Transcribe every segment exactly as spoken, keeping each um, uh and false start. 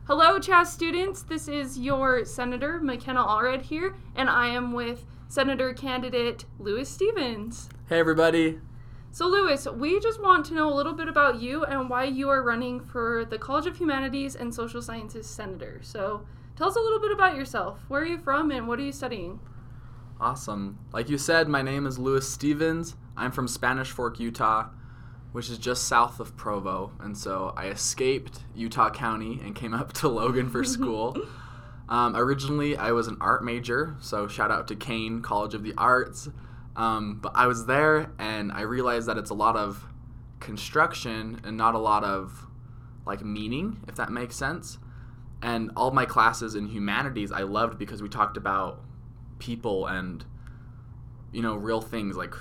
Hello, C H A S students. This is your Senator McKenna Allred here, and I am with Senator candidate Lewis Stevens. Hey, everybody. So, Lewis, we just want to know a little bit about you and why you are running for the College of Humanities and Social Sciences Senator. So, tell us a little bit about yourself. Where are you from and what are you studying? Awesome. Like you said, my name is Lewis Stevens. I'm from Spanish Fork, Utah, which is just south of Provo. And so I escaped Utah County and came up to Logan for school. um, originally, I was an art major, so shout out to Kane College of the Arts. Um, but I was there and I realized that it's a lot of construction and not a lot of like meaning, if that makes sense. And all my classes in humanities I loved because we talked about people and, you know, real things like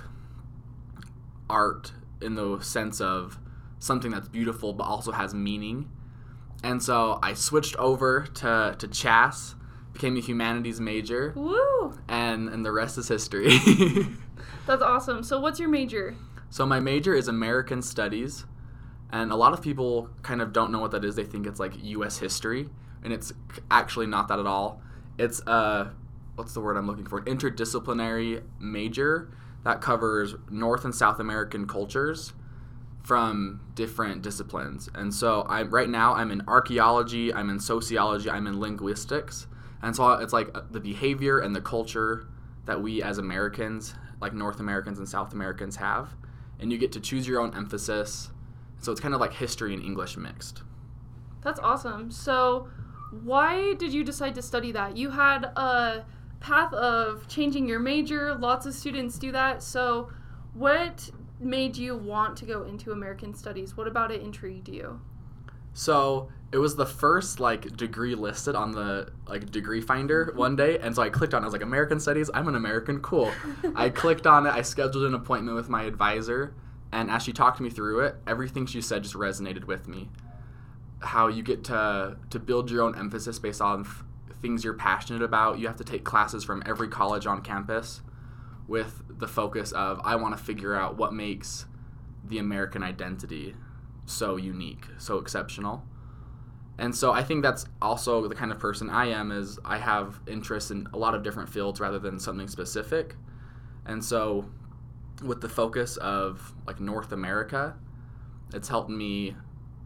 art in the sense of something that's beautiful but also has meaning. And so I switched over to, to C H A S, became a humanities major. Woo! And, and the rest is history. That's awesome. So what's your major? So my major is American Studies, and a lot of people kind of don't know what that is. They think it's like U S history, and it's actually not that at all. It's a, what's the word I'm looking for? Interdisciplinary major that covers North and South American cultures from different disciplines. And so I right now I'm in archaeology, I'm in sociology, I'm in linguistics. And so it's like the behavior and the culture that we as Americans, like North Americans and South Americans have. And you get to choose your own emphasis. So it's kind of like history and English mixed. That's awesome. So why did you decide to study that? You had a path of changing your major. Lots of students do that. So what made you want to go into American Studies? What about it intrigued you? So it was the first like degree listed on the like degree finder one day, and so I clicked on it. I was like, American Studies, I'm an American, cool. I clicked on it, I scheduled an appointment with my advisor, and as she talked me through it, everything she said just resonated with me. How you get to to build your own emphasis based on f- things you're passionate about. You have to take classes from every college on campus with the focus of, I want to figure out what makes the American identity so unique, so exceptional. And so I think that's also the kind of person I am, is I have interests in a lot of different fields rather than something specific. And so with the focus of like North America, it's helped me,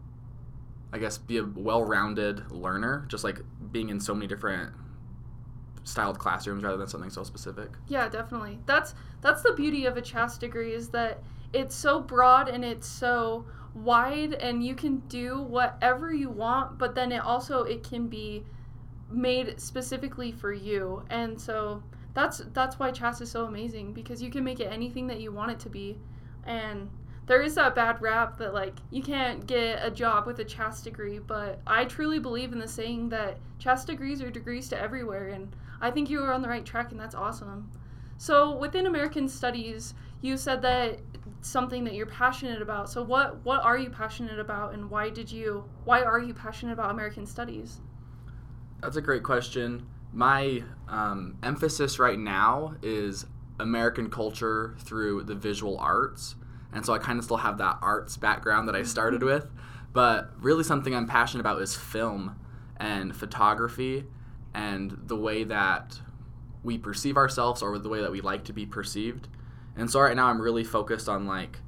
I guess, be a well-rounded learner, just like being in so many different styled classrooms rather than something so specific. Yeah, definitely. That's that's the beauty of a C H A S degree, is that it's so broad and it's so wide, and you can do whatever you want, but then it also it can be made specifically for you. And so that's that's why C H A S is so amazing, because you can make it anything that you want it to be. And there is that bad rap that, like, you can't get a job with a C H A S degree, but I truly believe in the saying that C H A S degrees are degrees to everywhere, and I think you are on the right track, and that's awesome. So within American Studies, you said that it's something that you're passionate about. So what, what are you passionate about, and why did you, why are you passionate about American Studies? That's a great question. My um, emphasis right now is American culture through the visual arts. And so I kind of still have that arts background that I started with. But really something I'm passionate about is film and photography and the way that we perceive ourselves, or the way that we like to be perceived. And so right now I'm really focused on like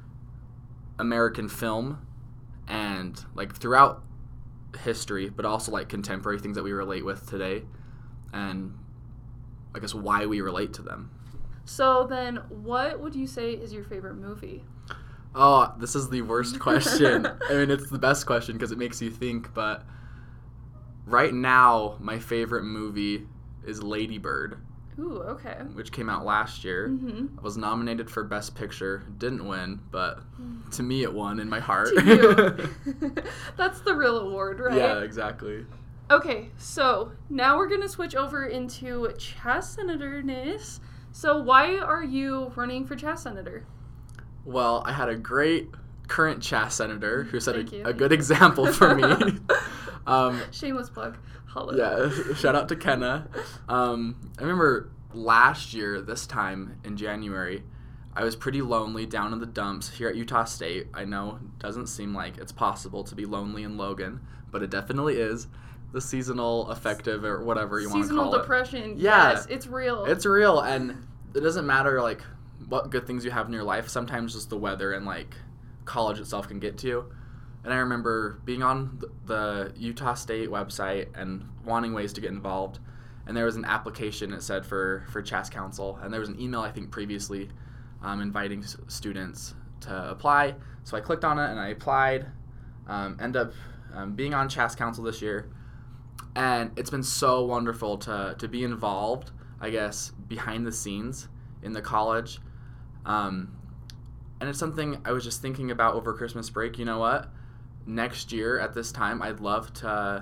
American film and like throughout history, but also like contemporary things that we relate with today, and I guess why we relate to them. So then what would you say is your favorite movie? Oh, this is the worst question. I mean, it's the best question because it makes you think, but right now my favorite movie is Lady Bird. Ooh, okay. Which came out last year. Mm-hmm. I was nominated for Best Picture. Didn't win, but to me it won in my heart. To you. That's the real award, right? Yeah, exactly. Okay, so now we're going to switch over into C H A S senatorness. So why are you running for C H A S senator? Well, I had a great current C H A S senator who set Thank a, you. a good example for me. um, Shameless plug. Hello. Yeah, shout out to Kenna. Um, I remember last year, this time in January, I was pretty lonely down in the dumps here at Utah State. I know it doesn't seem like it's possible to be lonely in Logan, but it definitely is. The seasonal affective or whatever you want to call it. Seasonal depression. Yeah. Yes, it's real. It's real, and it doesn't matter like what good things you have in your life. Sometimes just the weather and like college itself can get to you. And I remember being on the Utah State website and wanting ways to get involved. And there was an application, it said, for, for Chask Council. And there was an email, I think, previously um, inviting s- students to apply. So I clicked on it and I applied. Um, end up um, being on Chask Council this year. And it's been so wonderful to, to be involved, I guess, behind the scenes in the college. Um, and it's something I was just thinking about over Christmas break. You know what? Next year at this time, I'd love to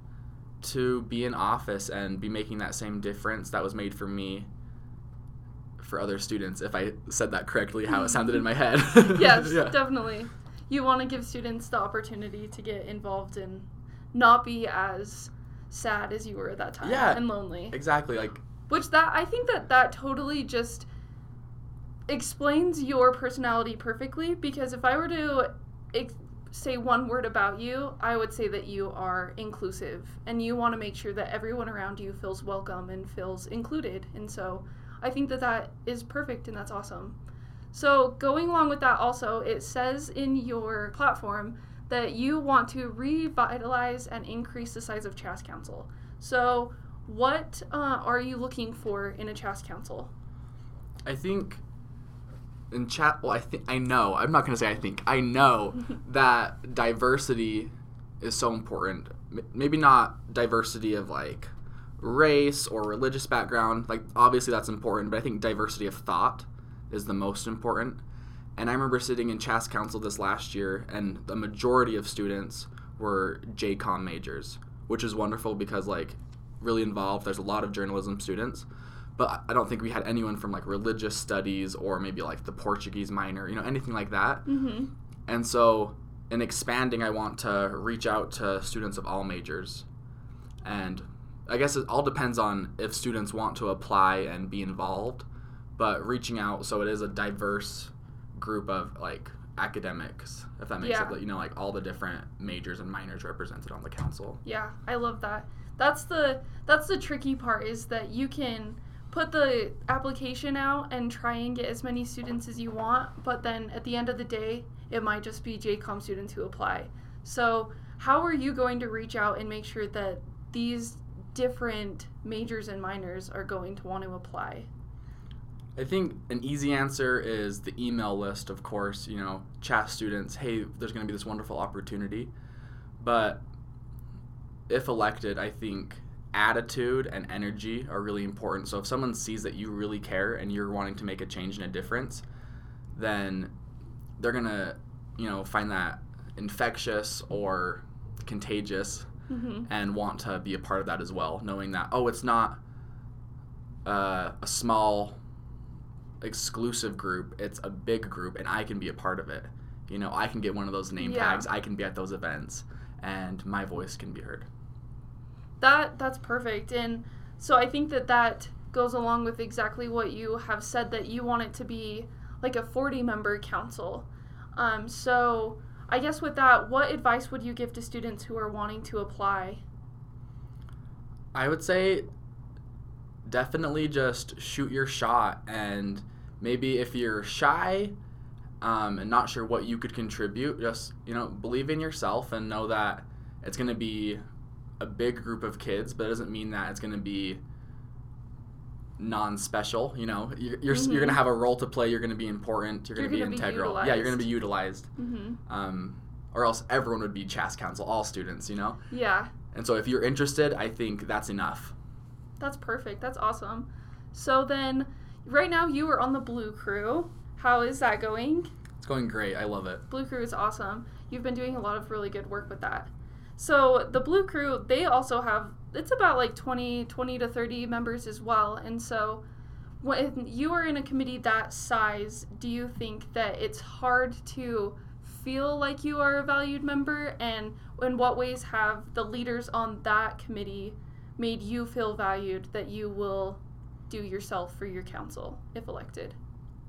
to be in office and be making that same difference that was made for me for other students, if I said that correctly, how it sounded in my head. Yes, Yeah. definitely. You want to give students the opportunity to get involved and not be as sad as you were at that time Yeah. and lonely. Exactly. Like, Which that I think that that totally just explains your personality perfectly, because if I were to ex- say one word about you, I would say that you are inclusive and you want to make sure that everyone around you feels welcome and feels included. And so I think that that is perfect and that's awesome. So going along with that also, it says in your platform that you want to revitalize and increase the size of Chask Council. So what uh, are you looking for in a Chask Council? I think in chat, well, I think I know. I'm not going to say I think. I know that diversity is so important. M- maybe not diversity of like race or religious background. Like obviously that's important, but I think diversity of thought is the most important. And I remember sitting in Chask Council this last year, and the majority of students were J COM majors, which is wonderful because like really involved. There's a lot of journalism students. But I don't think we had anyone from like religious studies or maybe like the Portuguese minor, you know, anything like that. Mm-hmm. And so in expanding, I want to reach out to students of all majors. And I guess it all depends on if students want to apply and be involved. But reaching out so it is a diverse group of like academics, if that makes Yeah. it, you know, like all the different majors and minors represented on the council. Yeah, I love that. That's the that's the tricky part, is that you can put the application out and try and get as many students as you want, but then at the end of the day, it might just be J COM students who apply. So how are you going to reach out and make sure that these different majors and minors are going to want to apply? I think an easy answer is the email list, of course, you know, chat students, hey, there's going to be this wonderful opportunity. But if elected, I think attitude and energy are really important. So if someone sees that you really care and you're wanting to make a change and a difference, then they're going to, you know, find that infectious or contagious Mm-hmm. and want to be a part of that as well, knowing that, oh, it's not uh, a small exclusive group, it's a big group and I can be a part of it. You know, I can get one of those name Yeah. tags, I can be at those events, and my voice can be heard. That that's perfect. And so I think that that goes along with exactly what you have said, that you want it to be like a forty member council. Um, so I guess with that, what advice would you give to students who are wanting to apply? I would say definitely just shoot your shot, and maybe if you're shy um, and not sure what you could contribute, just, you know, believe in yourself and know that it's going to be a big group of kids, but it doesn't mean that it's going to be non-special. You know, you're you're, Mm-hmm. you're going to have a role to play, you're going to be important, you're, You're going to be gonna be integral. yeah, you're going to be utilized. Mm-hmm. Um, or else everyone would be Chask Council, all students, you know? Yeah, And so if you're interested, I think that's enough. that's perfect. That's awesome. So then, right now you are on the Blue Crew. How is that going? It's going great. I love it. Blue Crew is awesome. You've been doing a lot of really good work with that. So the Blue Crew, they also have, it's about like twenty, twenty to thirty members as well. And so when you are in a committee that size, do you think that it's hard to feel like you are a valued member? And in what ways have the leaders on that committee made you feel valued that you will do yourself for your council if elected?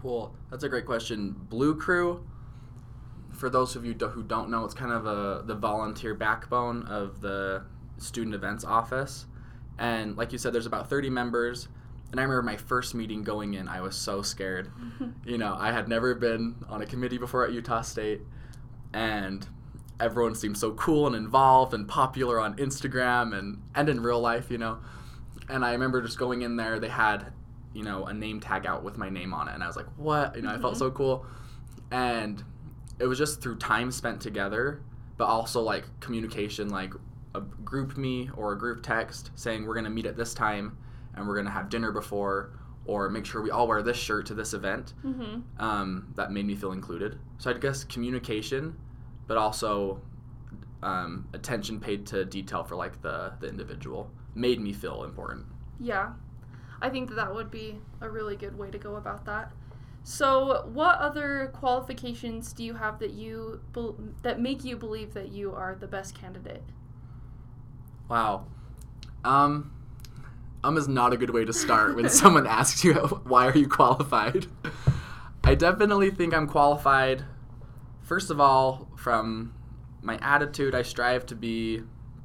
Cool. That's a great question. Blue Crew, for those of you do- who don't know, it's kind of a the volunteer backbone of the student events office. And like you said, there's about thirty members. And I remember my first meeting going in, I was so scared. You know, I had never been on a committee before at Utah State. And everyone seemed so cool and involved and popular on Instagram and, and in real life, you know. And I remember just going in there, they had, you know, a name tag out with my name on it. And I was like, what? You know, mm-hmm. I felt so cool. And it was just through time spent together, but also, like, communication, like a group me or a group text saying we're going to meet at this time and we're going to have dinner before, or make sure we all wear this shirt to this event. Mm-hmm. Um, that made me feel included. So I guess communication, but also um, attention paid to detail for, like, the, the individual made me feel important. Yeah. I think that that would be a really good way to go about that. So, what other qualifications do you have that you be- that make you believe that you are the best candidate? Wow. Um, um is not a good way to start when someone asks you, why are you qualified? I definitely think I'm qualified, first of all, from my attitude. I strive to be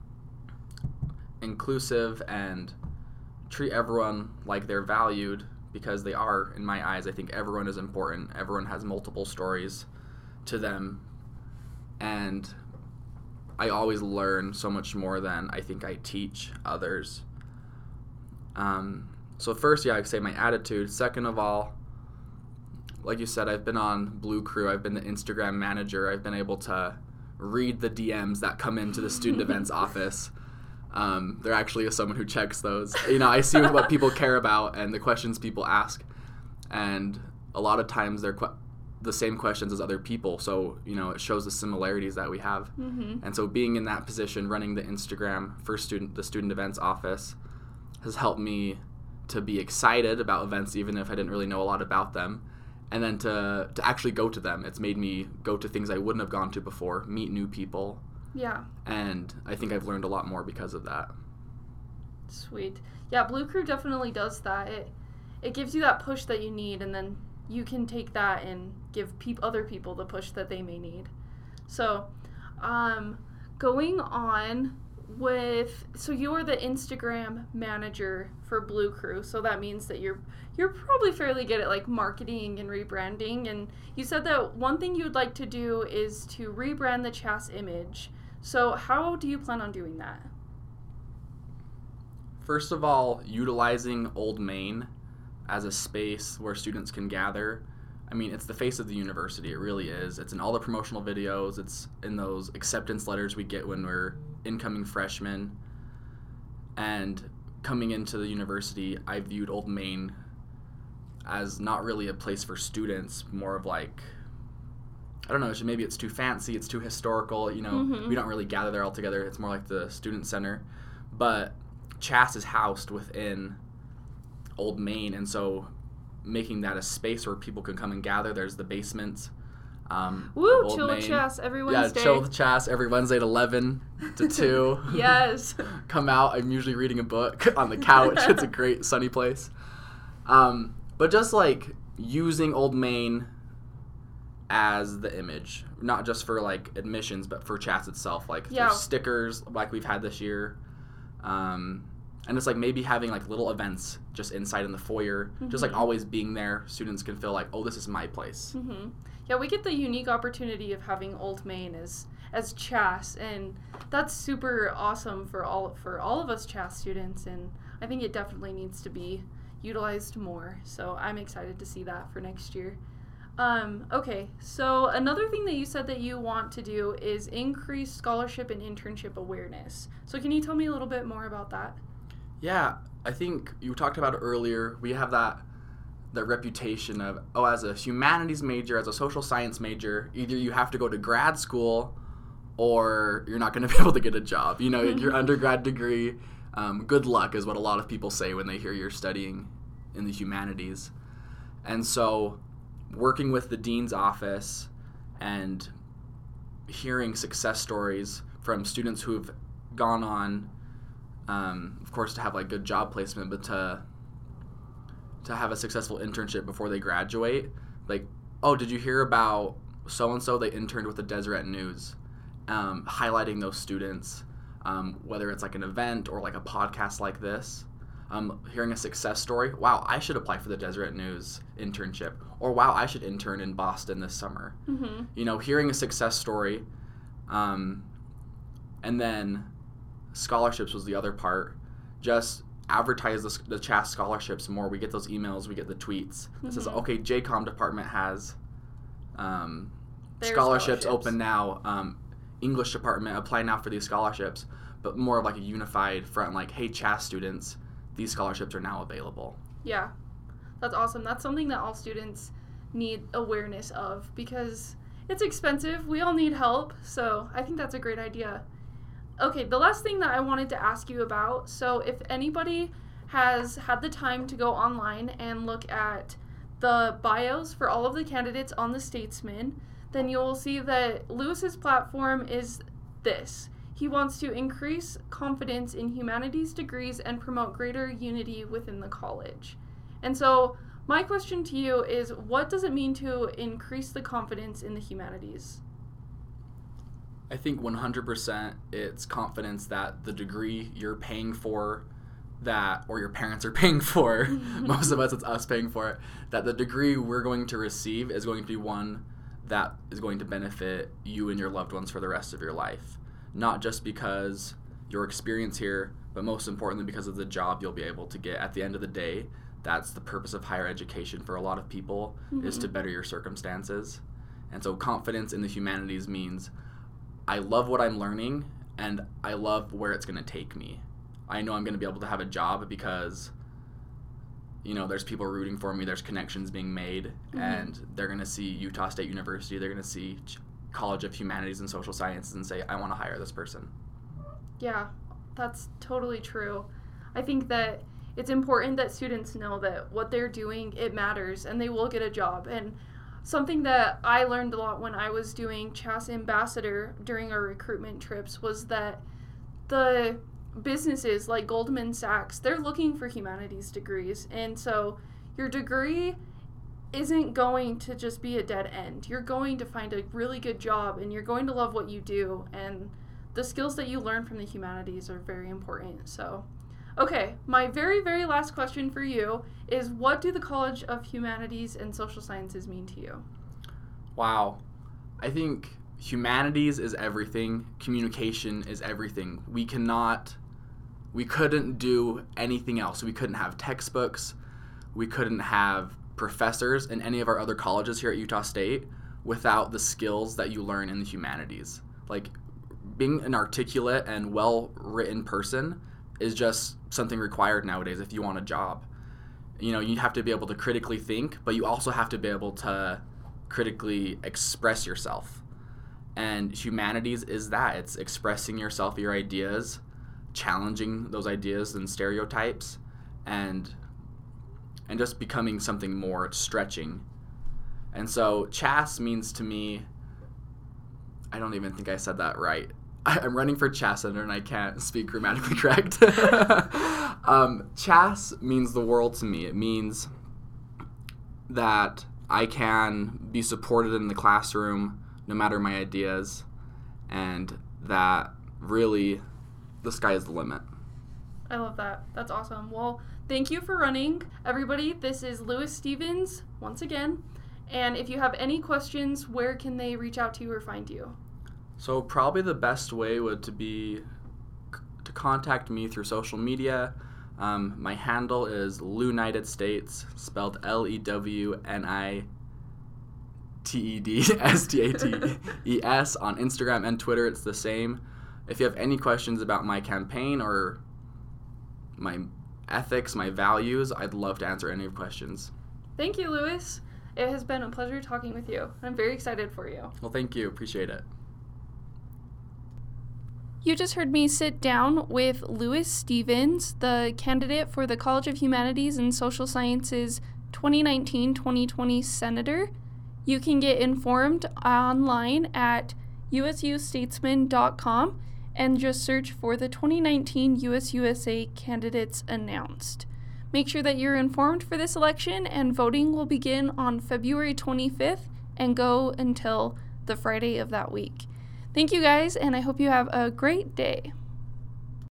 inclusive and treat everyone like they're valued, because they are, in my eyes. I think everyone is important. Everyone has multiple stories to them. And I always learn so much more than I think I teach others. Um, so first, yeah, I'd say my attitude. Second of all, like you said, I've been on Blue Crew. I've been the Instagram manager. I've been able to read the D Ms that come into the student events office. Um, there actually is someone who checks those. You know, I see what people care about and the questions people ask. And a lot of times they're que- the same questions as other people. So, you know, it shows the similarities that we have. Mm-hmm. And so being in that position, running the Instagram for student the student events office, has helped me to be excited about events, even if I didn't really know a lot about them. And then to, to actually go to them. It's made me go to things I wouldn't have gone to before, meet new people. Yeah. And I think I've learned a lot more because of that. Sweet. Yeah, Blue Crew definitely does that. It it gives you that push that you need, and then you can take that and give peop- other people the push that they may need. So, um, going on with, so you're the Instagram manager for Blue Crew, so that means that you're you're probably fairly good at, like, marketing and rebranding, and you said that one thing you would like to do is to rebrand the C H A S image. So how do you plan on doing that? First of all, utilizing Old Main as a space where students can gather. I mean, it's the face of the university. It really is. It's in all the promotional videos. It's in those acceptance letters we get when we're incoming freshmen. And coming into the university, I viewed Old Main as not really a place for students, more of like, I don't know, maybe it's too fancy, it's too historical, you know, mm-hmm. we don't really gather there all together. It's more like the student center. But C H A S is housed within Old Main, and so making that a space where people can come and gather. There's the basement. Um, Woo, chill with C H A S every Wednesday. Yeah, chill with C H A S every Wednesday at eleven to two. Yes. Come out. I'm usually reading a book on the couch. It's a great sunny place. Um, but just like using Old Main as the image, not just for like admissions, but for C H A S itself. Like yeah. there's stickers like we've had this year. Um, and it's like maybe having like little events just inside in the foyer, mm-hmm. just like always being there. Students can feel like, oh, this is my place. Mm-hmm. Yeah, we get the unique opportunity of having Old Main as as C H A S, and that's super awesome for all for all of us C H A S students, and I think it definitely needs to be utilized more. So I'm excited to see that for next year. Um, okay, so another thing that you said that you want to do is increase scholarship and internship awareness. So can you tell me a little bit more about that? Yeah, I think you talked about it earlier. We have that that reputation of, oh, as a humanities major, as a social science major, either you have to go to grad school or you're not going to be able to get a job. You know, your undergrad degree, um, good luck is what a lot of people say when they hear you're studying in the humanities. And so working with the dean's office and hearing success stories from students who have gone on, um, of course, to have like good job placement, but to to have a successful internship before they graduate, like, oh, did you hear about so-and-so? They interned with the Deseret News, um, highlighting those students, um, whether it's like an event or like a podcast like this. Um, hearing a success story, wow, I should apply for the Deseret News internship, or wow, I should intern in Boston this summer. Mm-hmm. You know, hearing a success story, um, and then scholarships was the other part. Just advertise the, the C H A S scholarships more. We get those emails, we get the tweets. Mm-hmm. It says, okay, J COM department has um, Their scholarships, scholarships open now. Um, English department, apply now for these scholarships. But more of like a unified front, like, hey, C H A S students, these scholarships are now available. Yeah, that's awesome. That's something that all students need awareness of because it's expensive. We all need help, so I think that's a great idea. Okay, the last thing that I wanted to ask you about, so if anybody has had the time to go online and look at the bios for all of the candidates on the Statesman, then you'll see that Lewis's platform is this. He wants to increase confidence in humanities degrees and promote greater unity within the college. And so my question to you is, what does it mean to increase the confidence in the humanities? I think one hundred percent it's confidence that the degree you're paying for, that, or your parents are paying for, most of us it's us paying for it, that the degree we're going to receive is going to be one that is going to benefit you and your loved ones for the rest of your life. Not just because your experience here, but most importantly because of the job you'll be able to get at the end of the day. That's the purpose of higher education for a lot of people, mm-hmm. is to better your circumstances. And so confidence in the humanities means I love what I'm learning and I love where it's going to take me. I know I'm going to be able to have a job because, you know, there's people rooting for me, there's connections being made, mm-hmm. and they're going to see Utah State University, they're going to see College of Humanities and Social Sciences and say, I want to hire this person. Yeah, that's totally true. I think that it's important that students know that what they're doing, it matters, and they will get a job. And something that I learned a lot when I was doing C H A S Ambassador during our recruitment trips was that the businesses like Goldman Sachs, they're looking for humanities degrees. And so your degree isn't going to just be a dead end. You're going to find a really good job and you're going to love what you do, and the skills that you learn from the humanities are very important. So, okay, my very, very last question for you is, what do the College of Humanities and Social Sciences mean to you? Wow. I think humanities is everything. Communication is everything. We cannot, we couldn't do anything else. We couldn't have textbooks. We couldn't have professors in any of our other colleges here at Utah State without the skills that you learn in the humanities. Like, being an articulate and well-written person is just something required nowadays if you want a job. You know, you have to be able to critically think, but you also have to be able to critically express yourself. And humanities is that. It's expressing yourself, your ideas, challenging those ideas and stereotypes, and and just becoming something more, stretching. And so C H A S means to me, I don't even think I said that right. I, I'm running for C H A S Center and I can't speak grammatically correct. um, C H A S means the world to me. It means that I can be supported in the classroom no matter my ideas, and that really the sky is the limit. I love that. That's awesome. Well, thank you for running. Everybody, this is Lewis Stevens once again. And if you have any questions, where can they reach out to you or find you? So probably the best way would to be c- to contact me through social media. Um, my handle is Lewnited States, spelled L E W N I T E D S T A T E S. On Instagram and Twitter, it's the same. If you have any questions about my campaign or my ethics, my values, I'd love to answer any of your questions. Thank you, Lewis. It has been a pleasure talking with you. I'm very excited for you. Well, thank you. Appreciate it. You just heard me sit down with Lewis Stevens, the candidate for the College of Humanities and Social Sciences twenty nineteen twenty twenty Senator. You can get informed online at U S U statesman dot com and just search for the twenty nineteen U S U S A candidates announced. Make sure that you're informed for this election, and voting will begin on February twenty-fifth and go until the Friday of that week. Thank you guys, and I hope you have a great day.